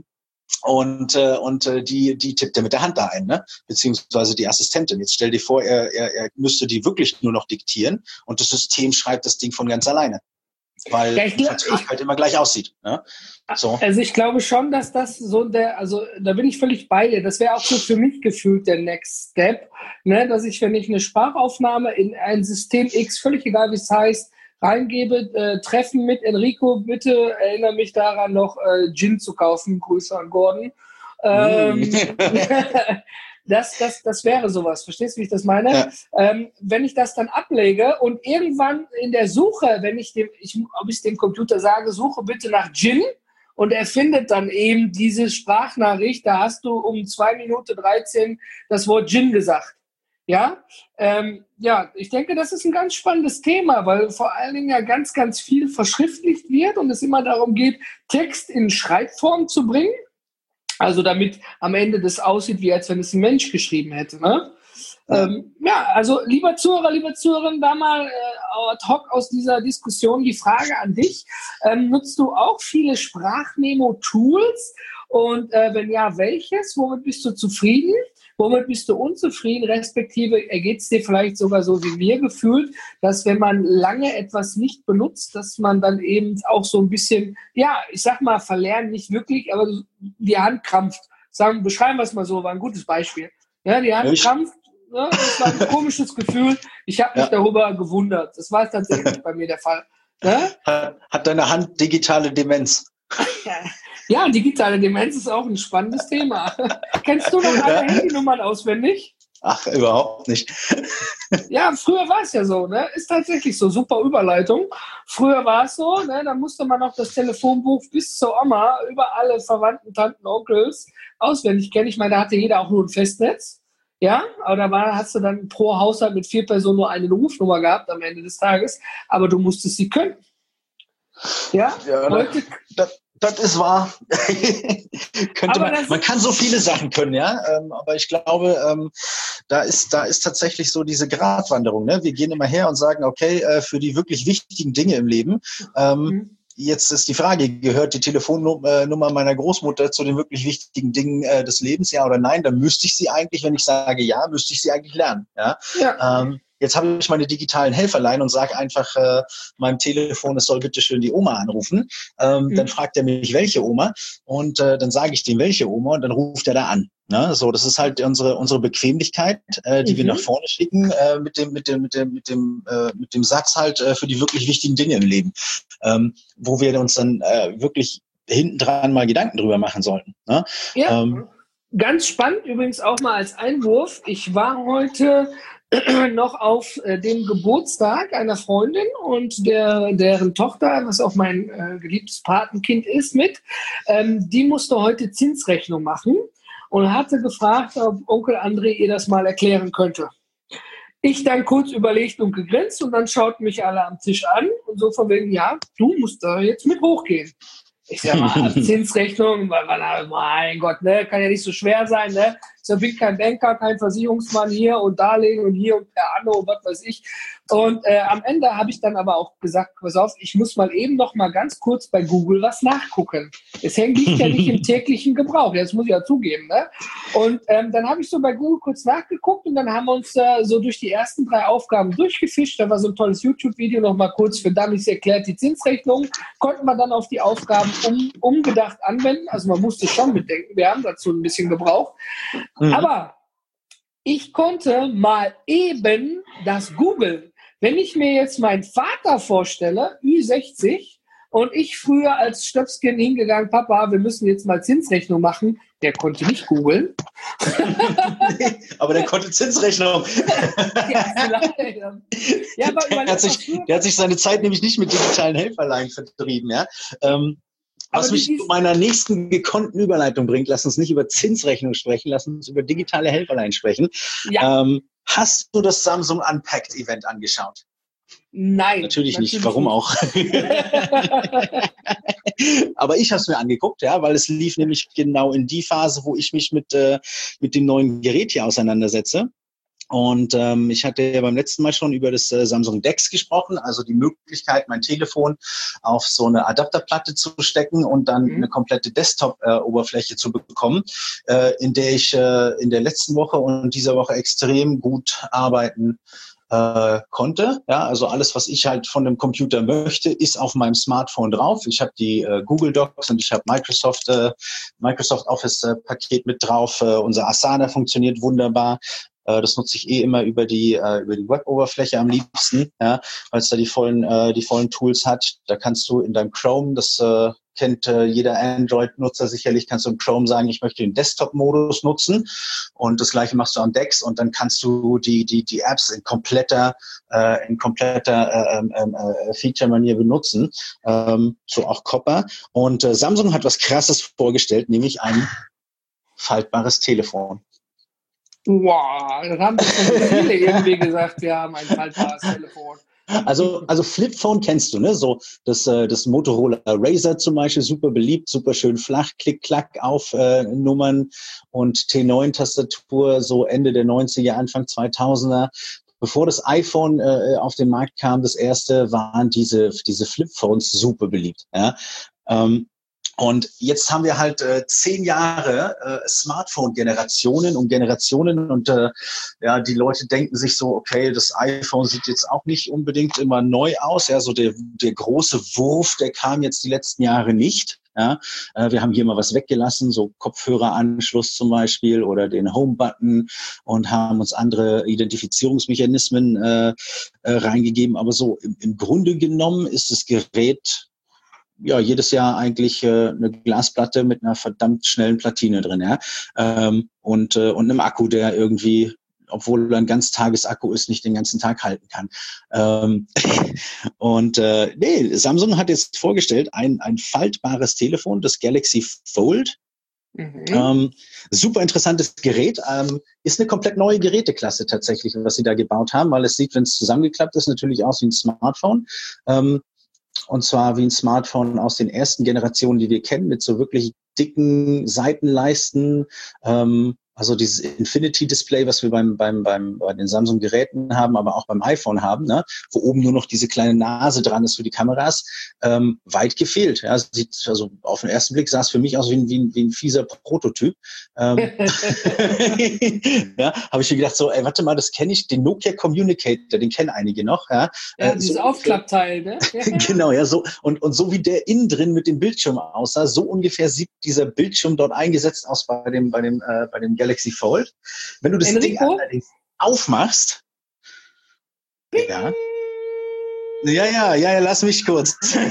Und, äh, und äh, die, die tippt er mit der Hand da ein, ne? Beziehungsweise die Assistentin. Jetzt stell dir vor, er, er, er müsste die wirklich nur noch diktieren und das System schreibt das Ding von ganz alleine. Weil ja, ich, der Vertrag ich, halt immer gleich aussieht. Ne? So. Also ich glaube schon, dass das so der, also da bin ich völlig bei dir. Das wäre auch so für mich gefühlt der Next Step, ne? Dass ich, wenn ich eine Sprachaufnahme in ein System X, völlig egal wie es heißt, reingebe, äh, Treffen mit Enrico, bitte erinnere mich daran, noch äh, Gin zu kaufen. Grüße an Gordon. Ähm, das, das, das wäre sowas. Verstehst du, wie ich das meine? Ja. Ähm, wenn ich das dann ablege und irgendwann in der Suche, wenn ich dem, ich, ob ich dem Computer sage, suche bitte nach Gin, und er findet dann eben diese Sprachnachricht, da hast du um zwei Minuten dreizehn das Wort Gin gesagt. Ja, ähm, ja, ich denke, das ist ein ganz spannendes Thema, weil vor allen Dingen ja ganz, ganz viel verschriftlicht wird und es immer darum geht, Text in Schreibform zu bringen. Also damit am Ende das aussieht, wie als wenn es ein Mensch geschrieben hätte. Ne? Ja. Ähm, ja, also lieber Zuhörer, lieber Zuhörerin, da mal äh, ad hoc aus dieser Diskussion die Frage an dich. Ähm, nutzt du auch viele Sprachmemo-Tools? Und äh, wenn ja, welches? Womit bist du zufrieden? Womit bist du unzufrieden, respektive geht es dir vielleicht sogar so wie mir gefühlt, dass wenn man lange etwas nicht benutzt, dass man dann eben auch so ein bisschen, ja, ich sag mal, verlernen, nicht wirklich, aber die Hand krampft. Sagen, beschreiben wir es mal so, war ein gutes Beispiel. Ja, die Hand ich. krampft, ne, das war ein komisches Gefühl. Ich habe mich ja. darüber gewundert. Das war tatsächlich bei mir der Fall. Ne? Hat, hat deine Hand digitale Demenz? Ja, digitale Demenz ist auch ein spannendes Thema. Kennst du noch alle ja. Handynummern auswendig? Ach, überhaupt nicht. Ja, früher war es ja so, ne? Ist tatsächlich so, super Überleitung. Früher war es so, ne? Da musste man noch das Telefonbuch bis zur Oma über alle Verwandten, Tanten, Onkels auswendig kennen. Ich meine, da hatte jeder auch nur ein Festnetz. Ja, aber da war, hast du dann pro Haushalt mit vier Personen nur eine Rufnummer gehabt am Ende des Tages. Aber du musstest sie können. Ja, ja heute... Das, das ist wahr. Könnte man, man kann so viele Sachen können, ja. Ähm, aber ich glaube, ähm, da ist, da ist tatsächlich so diese Gratwanderung. Ne? Wir gehen immer her und sagen, okay, äh, für die wirklich wichtigen Dinge im Leben. Ähm, mhm. Jetzt ist die Frage, gehört die Telefonnummer meiner Großmutter zu den wirklich wichtigen Dingen äh, des Lebens, ja oder nein? Dann müsste ich sie eigentlich, wenn ich sage ja, müsste ich sie eigentlich lernen. Ja. ja. Ähm, Jetzt habe ich meine digitalen Helferlein und sage einfach äh, meinem Telefon, es soll bitte schön die Oma anrufen. Ähm, mhm. Dann fragt er mich, welche Oma? Und äh, dann sage ich dem, welche Oma? Und dann ruft er da an. Ne? So, das ist halt unsere unsere Bequemlichkeit, äh, die mhm. wir nach vorne schicken äh, mit dem mit dem mit dem mit dem äh, mit dem Satz halt äh, für die wirklich wichtigen Dinge im Leben, ähm, wo wir uns dann äh, wirklich hinten dran mal Gedanken drüber machen sollten. Ne? Ja. Ähm, Ganz spannend übrigens auch mal als Einwurf. Ich war heute noch auf äh, dem Geburtstag einer Freundin und der, deren Tochter, was auch mein äh, geliebtes Patenkind ist, mit. Ähm, die musste heute Zinsrechnung machen und hatte gefragt, ob Onkel André ihr das mal erklären könnte. Ich dann kurz überlegt und gegrinst und dann schauten mich alle am Tisch an und so von wegen, ja, du musst da jetzt mit hochgehen. Ich sag mal, Zinsrechnung, mein Gott, ne, kann ja nicht so schwer sein, ne? Ich bin kein Banker, kein Versicherungsmann hier und Darlehen und hier und per Anno und was weiß ich. Und äh, am Ende habe ich dann aber auch gesagt, pass auf, ich muss mal eben noch mal ganz kurz bei Google was nachgucken. Es hängt liegt ja nicht im täglichen Gebrauch, das muss ich ja zugeben, ne? Und ähm, dann habe ich so bei Google kurz nachgeguckt und dann haben wir uns äh, so durch die ersten drei Aufgaben durchgefischt. Da war so ein tolles YouTube-Video noch mal kurz für Dummies erklärt, die Zinsrechnung. Konnten wir dann auf die Aufgaben um, umgedacht anwenden. Also man musste schon mitdenken, wir haben dazu ein bisschen gebraucht. Mhm. Aber ich konnte mal eben das googeln. Wenn ich mir jetzt meinen Vater vorstelle, Ü sechzig, und ich früher als Stöpschen hingegangen, Papa, wir müssen jetzt mal Zinsrechnung machen, der konnte nicht googeln. Aber der konnte Zinsrechnung. ja, aber der, hat sich, der hat sich seine Zeit nämlich nicht mit digitalen Helferlein vertrieben. Ja? Ähm, Was mich zu meiner nächsten gekonnten Überleitung bringt, lass uns nicht über Zinsrechnung sprechen, lass uns über digitale Helferlein sprechen. Ja. Ähm, hast du das Samsung Unpacked Event angeschaut? Nein. Natürlich, natürlich nicht, warum nicht. Auch? Aber ich habe es mir angeguckt, ja, weil es lief nämlich genau in die Phase, wo ich mich mit, äh, mit dem neuen Gerät hier auseinandersetze. Und ähm, ich hatte ja beim letzten Mal schon über das äh, Samsung DeX gesprochen, also die Möglichkeit, mein Telefon auf so eine Adapterplatte zu stecken und dann mhm. eine komplette Desktop-Oberfläche äh, zu bekommen, äh, in der ich äh, in der letzten Woche und dieser Woche extrem gut arbeiten äh, konnte. Ja, also alles, was ich halt von dem Computer möchte, ist auf meinem Smartphone drauf. Ich habe die äh, Google Docs und ich habe Microsoft äh, Microsoft Office äh, Paket mit drauf. Äh, unser Asana funktioniert wunderbar. Das nutze ich eh immer über die äh, über die Web-Oberfläche am liebsten, ja, weil es da die vollen äh, die vollen Tools hat. Da kannst du in deinem Chrome, das äh, kennt äh, jeder Android-Nutzer sicherlich, kannst du im Chrome sagen, ich möchte den Desktop-Modus nutzen, und das gleiche machst du am DeX, und dann kannst du die die die Apps in kompletter äh, in kompletter äh, äh, Feature-Manier benutzen, ähm, so auch Copper. Und äh, Samsung hat was Krasses vorgestellt, nämlich ein faltbares Telefon. Wow, das haben schon viele irgendwie gesagt, wir haben ein faltbares Telefon. Also, also Flipphone kennst du, ne? So das, das Motorola Razr zum Beispiel, super beliebt, super schön flach, Klick-Klack auf äh, Nummern und T neun Tastatur, so Ende der neunziger, Anfang zweitausender. Bevor das iPhone äh, auf den Markt kam, das erste, waren diese diese Flipphones super beliebt. Ja. Ähm, Und jetzt haben wir halt äh, zehn Jahre äh, Smartphone-Generationen und Generationen und äh, ja, die Leute denken sich so, okay, das iPhone sieht jetzt auch nicht unbedingt immer neu aus. Ja, so der der große Wurf, der kam jetzt die letzten Jahre nicht. Ja, äh, wir haben hier mal was weggelassen, so Kopfhöreranschluss zum Beispiel oder den Home-Button, und haben uns andere Identifizierungsmechanismen äh, äh, reingegeben. Aber so im, im Grunde genommen ist das Gerät ja jedes Jahr eigentlich äh, eine Glasplatte mit einer verdammt schnellen Platine drin, ja, ähm, und äh, und einem Akku, der irgendwie, obwohl ein Ganztagesakku ist, nicht den ganzen Tag halten kann. Ähm, und äh, nee, Samsung hat jetzt vorgestellt ein ein faltbares Telefon, das Galaxy Fold. Mhm. Ähm, super interessantes Gerät, ähm, ist eine komplett neue Geräteklasse tatsächlich, was sie da gebaut haben, weil es sieht, wenn es zusammengeklappt ist, natürlich aus wie ein Smartphone. Ähm, Und zwar wie ein Smartphone aus den ersten Generationen, die wir kennen, mit so wirklich dicken Seitenleisten. Ähm, also dieses Infinity-Display, was wir beim, beim, beim, bei den Samsung-Geräten haben, aber auch beim iPhone haben, ne? Wo oben nur noch diese kleine Nase dran ist für die Kameras, ähm, weit gefehlt. Ja, sieht, also auf den ersten Blick sah es für mich aus wie ein, wie ein, wie ein fieser Prototyp. Ähm, ja, habe ich mir gedacht, so, ey, warte mal, das kenne ich, den Nokia Communicator, den kennen einige noch. Ja, ja, dieses so, Aufklappteil, ne? Genau, ja, so, und, und so wie der innen drin mit dem Bildschirm aussah, so ungefähr sieht dieser Bildschirm dort eingesetzt aus bei dem, bei dem, äh, bei dem Galaxy Fold. Wenn du das Enrico? Ding allerdings aufmachst, ja, ja, ja, ja, ja, lass mich kurz.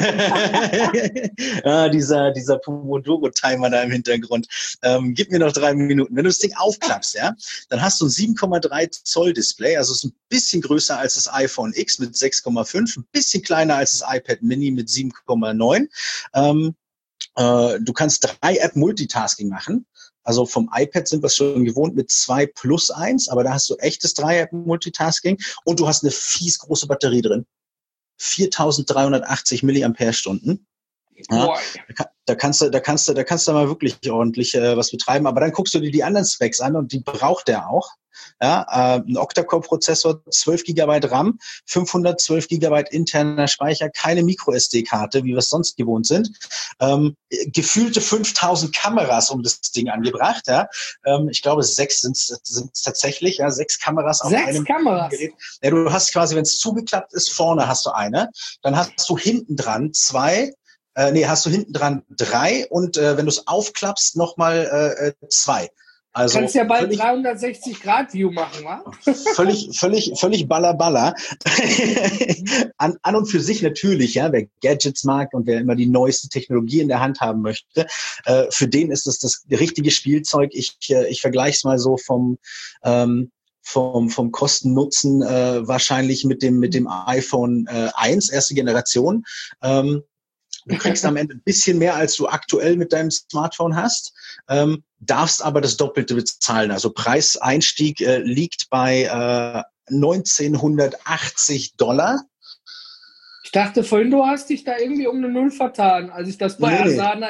ah, dieser, dieser Pomodoro-Timer da im Hintergrund. Ähm, gib mir noch drei Minuten. Wenn du das Ding aufklappst, ja, dann hast du ein sieben Komma drei Zoll Display, also es ist ein bisschen größer als das iPhone X mit sechs Komma fünf, ein bisschen kleiner als das iPad Mini mit sieben Komma neun. Ähm, äh, du kannst drei App-Multitasking machen. Also vom iPad sind wir schon gewohnt mit zwei plus eins, aber da hast du echtes drei App-Multitasking, und du hast eine fies große Batterie drin. viertausenddreihundertachtzig Milliampere-Stunden. Ja, da, da kannst du, da kannst du, da kannst du mal wirklich ordentlich äh, was betreiben. Aber dann guckst du dir die anderen Specs an, und die braucht der auch. Ja, äh, ein Octa-Core-Prozessor, zwölf Gigabyte RAM, fünfhundertzwölf Gigabyte interner Speicher, keine Micro-S D-Karte, wie wir es sonst gewohnt sind. Ähm, gefühlte fünftausend Kameras um das Ding angebracht. Ja, ähm, ich glaube, sechs sind es tatsächlich. Ja, sechs Kameras auf sechs einem Kameras. Gerät. Ja, du hast quasi, wenn es zugeklappt ist, vorne hast du eine, dann hast du hinten dran zwei. Äh, nee, hast du hinten dran drei, und äh, wenn du es aufklappst, nochmal äh, zwei. Also du kannst ja bald dreihundertsechzig Grad View machen, wa? Völlig, völlig, völlig baller, baller. an, an und für sich natürlich, ja, wer Gadgets mag und wer immer die neueste Technologie in der Hand haben möchte, äh, für den ist das das richtige Spielzeug. Ich, äh, ich vergleiche es mal so vom, ähm, vom, vom Kosten-Nutzen äh, wahrscheinlich mit dem, mit dem iPhone äh, eins, erste Generation. Ähm, Du kriegst am Ende ein bisschen mehr, als du aktuell mit deinem Smartphone hast, ähm, darfst aber das Doppelte bezahlen. Also Preiseinstieg äh, liegt bei äh, neunzehnhundertachtzig Dollar. Ich dachte vorhin, du hast dich da irgendwie um eine Null vertan, als ich das bei nee, Asana...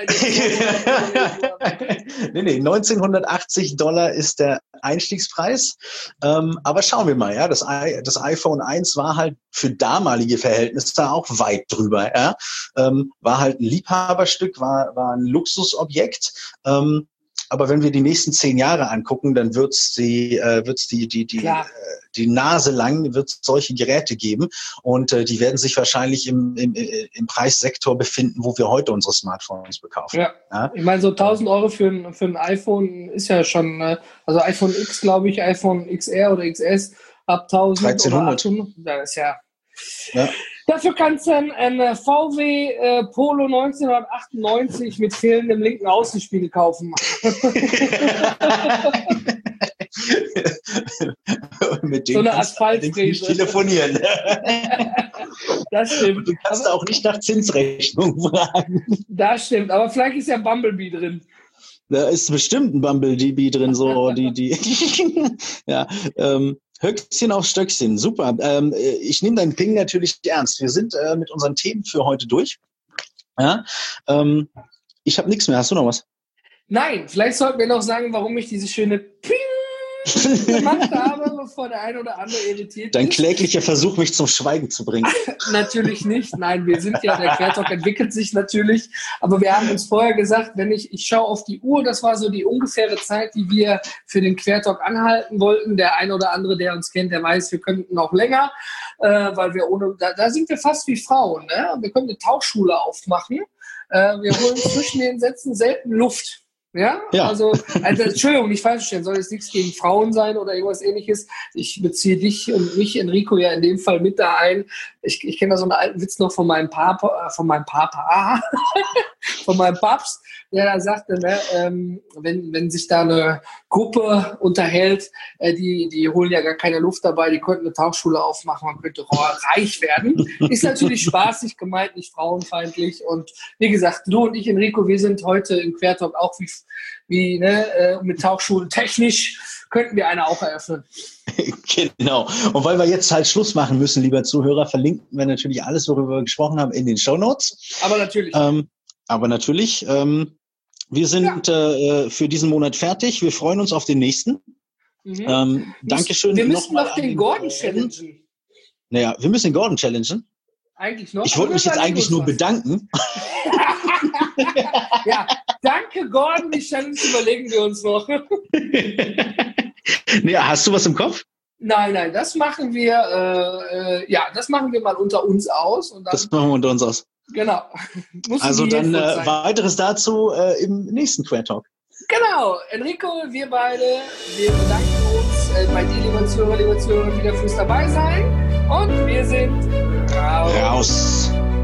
nee, nee, neunzehnhundertachtzig Dollar ist der Einstiegspreis. Ähm, aber schauen wir mal, ja, das, I, das iPhone eins war halt für damalige Verhältnisse auch weit drüber. Ja? Ähm, war halt ein Liebhaberstück, war, war ein Luxusobjekt. Ähm, aber wenn wir die nächsten zehn Jahre angucken, dann wird's die, äh, wird's die, die, die, äh, die Nase lang, wird's solche Geräte geben und äh, die werden sich wahrscheinlich im, im, im Preissektor befinden, wo wir heute unsere Smartphones bekaufen. Ja. Ja? Ich meine, so tausend Euro für ein, für ein iPhone ist ja schon, äh, also iPhone X, glaube ich, iPhone X R oder X S ab tausend dreizehnhundert. Oder achthundert. Das ist ja... ja. Dafür kannst du ein, ein V W äh, Polo neunzehnhundertachtundneunzig mit fehlendem linken Außenspiegel kaufen. Mit dem so eine kannst du nicht telefonieren. Das stimmt. Und du kannst aber auch nicht nach Zinsrechnung fragen. Das stimmt, aber vielleicht ist ja Bumblebee drin. Da ist bestimmt ein Bumblebee drin, so die, die, ja, ähm, Höchstchen auf Stöckchen, super. Ähm, ich nehme deinen Ping natürlich ernst. Wir sind äh, mit unseren Themen für heute durch. Ja, ähm, ich habe nichts mehr. Hast du noch was? Nein, vielleicht sollten wir noch sagen, warum ich diese schöne Ping gemacht habe, bevor der eine oder andere irritiert Dein ist. kläglicher Versuch, mich zum Schweigen zu bringen. Natürlich nicht. Nein, wir sind ja, der Quertalk entwickelt sich natürlich. Aber wir haben uns vorher gesagt, wenn ich, ich schaue auf die Uhr, das war so die ungefähre Zeit, die wir für den Quertalk anhalten wollten. Der eine oder andere, der uns kennt, der weiß, wir könnten noch länger, äh, weil wir ohne, da, da sind wir fast wie Frauen. Ne? Wir können eine Tauchschule aufmachen. Äh, wir holen zwischen den Sätzen selten Luft. Ja? ja, also, also Entschuldigung, nicht falsch verstehen, soll jetzt nichts gegen Frauen sein oder irgendwas ähnliches. Ich beziehe dich und mich, Enrico, ja in dem Fall mit da ein. Ich, ich kenne da so einen alten Witz noch von meinem Papa, von meinem Papa, von meinem Papst, der da sagte, ne, ähm, wenn, wenn sich da eine Gruppe unterhält, äh, die, die holen ja gar keine Luft dabei, die könnten eine Tauchschule aufmachen, man könnte reich werden. Ist natürlich spaßig gemeint, nicht frauenfeindlich. Und wie gesagt, du und ich, Enrico, wir sind heute im Quertalk auch wie, wie ne, äh, mit Tauchschulen technisch, könnten wir eine auch eröffnen. Genau. Und weil wir jetzt halt Schluss machen müssen, lieber Zuhörer, verlinken wir natürlich alles, worüber wir gesprochen haben, in den Shownotes. Aber natürlich. Ähm, aber natürlich, ähm, wir sind ja. äh, für diesen Monat fertig. Wir freuen uns auf den nächsten. Mhm. Ähm, Dankeschön. Wir müssen noch, noch den, den Gordon challengen. Naja, wir müssen den Gordon challengen. Eigentlich noch. Ich wollte mich jetzt eigentlich nur was. bedanken. Ja, danke Gordon, die Challenge überlegen wir uns noch. Nee, hast du was im Kopf? Nein, nein, das machen wir, äh, äh, ja, das machen wir mal unter uns aus. Und dann, das machen wir unter uns aus. Genau. Also dann äh, weiteres dazu äh, im nächsten Quertalk. Genau, Enrico, wir beide, wir bedanken uns äh, bei dir, lieber Zuhörer, lieber Zuhörer, wieder fürs Dabeisein. Und wir sind raus. Raus.